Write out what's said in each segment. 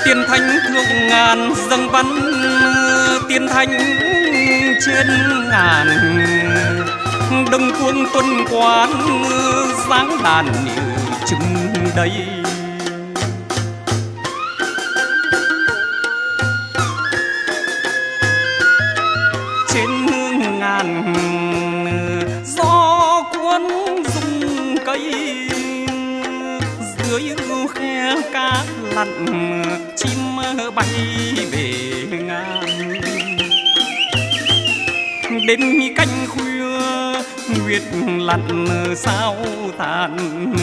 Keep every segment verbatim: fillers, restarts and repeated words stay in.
Tiên thánh thượng ngàn dâng văn, tiên thánh trên ngàn, đông cuông tuân quán dáng đàn như trưng đây. Trên ngàn gió cuốn rung cây, dưới khe cá lặn chim bay về ngàn. Đến canh khuya nguyệt lặn sao tàn,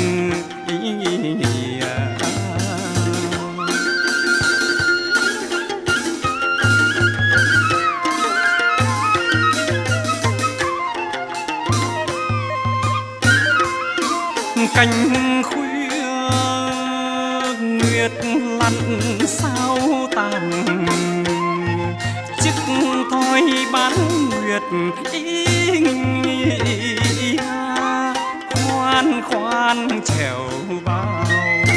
canh khuya nguyệt lặn sao tàn, chiếc thoi bán nguyệt ý, khoan khoan trèo vào,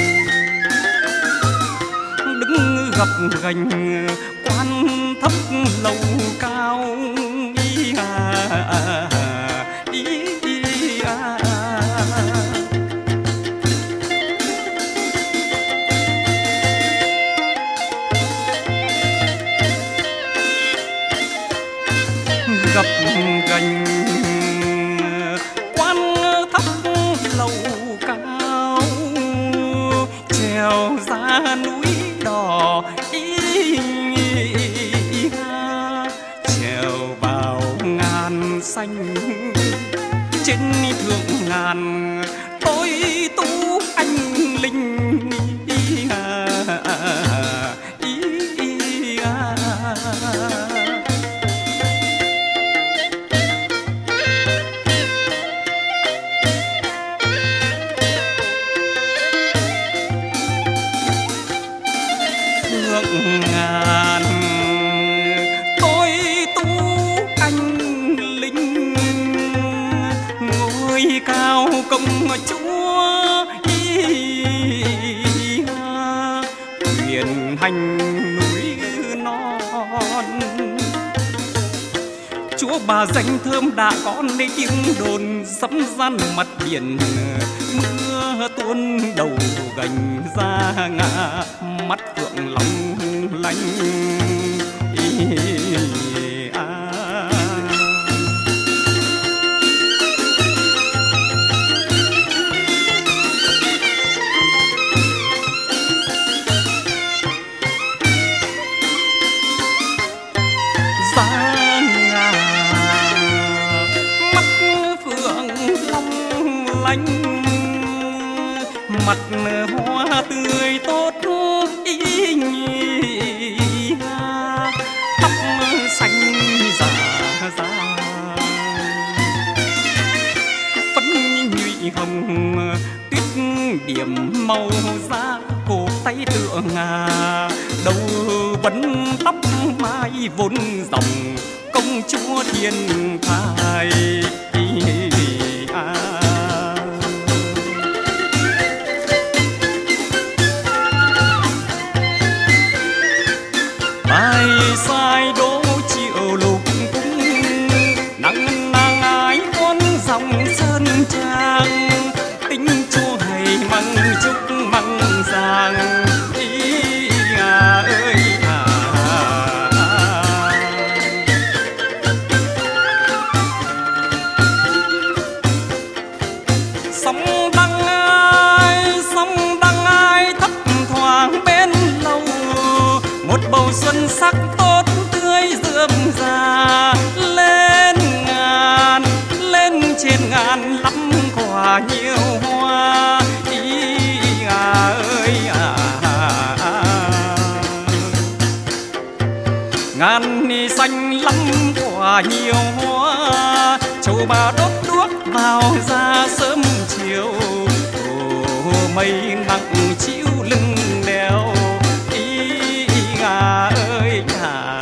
đứng gập gành quan thấp lầu cao. Ý à, ý, ý à. Gập gành quan thấp lầu cao, trèo ra núi đỏ ý, trèo vào ngàn xanh. Trên thượng ngàn tôi tú anh linh, ý à, ý, ý à. Thượng ngàn tôi tú anh linh, ngôi cao công chúa ý, quyền hành núi non. Chúa bà danh thơm đã có nên tiếng đồn, sấm gian mặt biển mưa tuôn đầu gành ra ngã, mắt phượng long lanh. Ý, à. Ra ngà mắt phượng long lanh, mặt hoa tươi tốt ý nhị, tóc xanh già già, phấn nhụy hồng tuyết điểm màu da, cổ tay tựa ngà, đầu vấn tóc mai vốn dòng công chúa thiên thai. Ai sai đố chiều lục cung, nắng nàng ái con dòng sơn trang, tính chua hay măng chúc măng giang. Ý à ơi à, sóng đăng ai sóng đăng ai thấp thoáng bên lâu, một bầu xuân sắc tốt tươi rượm rà. Lên ngàn lên trên ngàn lắm quả nhiều hoa, ý à ơi à, à, à. Ngàn ni xanh lắm quả nhiều hoa, châu bà đốt đuốc vào ra sớm chiều. Ồ, mây nặng chiếu lưng đèo, ý à ơi à.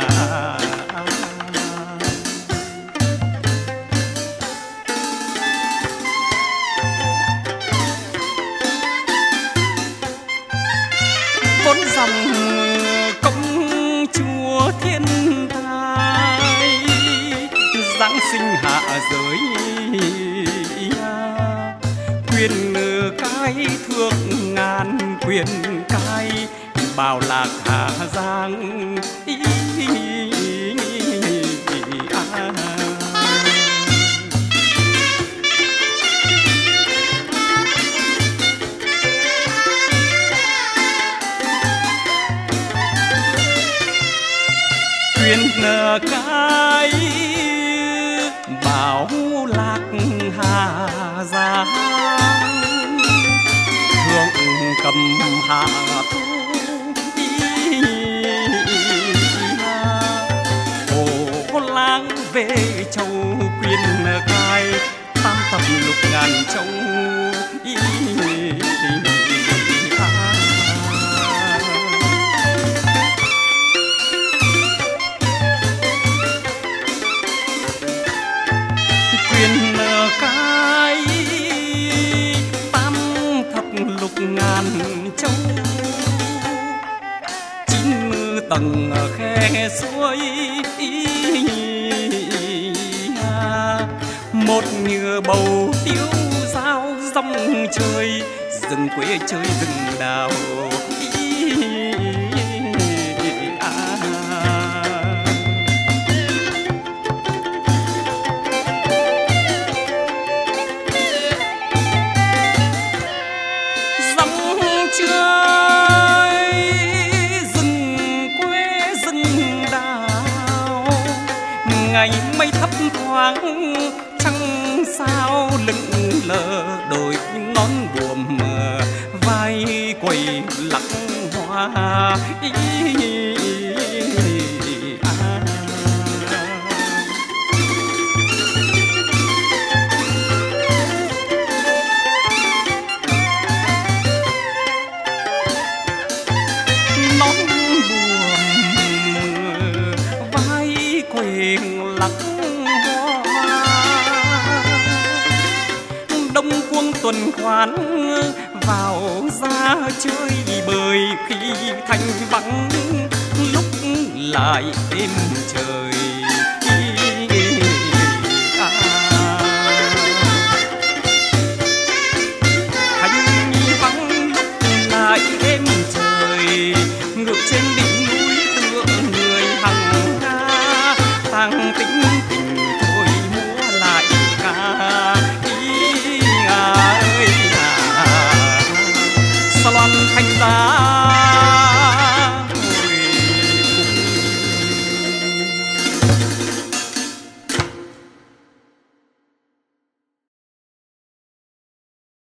Bốn dòng hạ giới. Quyền cái thước ngàn quyền cái bảo lạc Hà Giang. Quyền cái bảo lạc Hà Giang. Thượng cầm hạ thu hồ lang về châu. Quyền cái tam tập lục ngàn châu. Quyền cái tam thập lục ngàn châu. Chín mươi tầng khe suối. Một nhựa bầu tiêu dao rong chơi. Rừng quê chơi rừng đào. Ngày mây thấp thoáng trăng sao lững lờ. Đôi ngón buồm vai quầy lắc hoa. Nón buồm vai quầy lắc hoa. Đông quân tuần khoán vào ra chơi bời. Khi thanh vắng lúc lại êm trời. À, thanh vắng lúc lại êm trời. Ngược trên đỉnh núi tượng người hằng ca. Tang tính tình thôi múa lại ca. Ý à ơi à. Sao loan thanh giá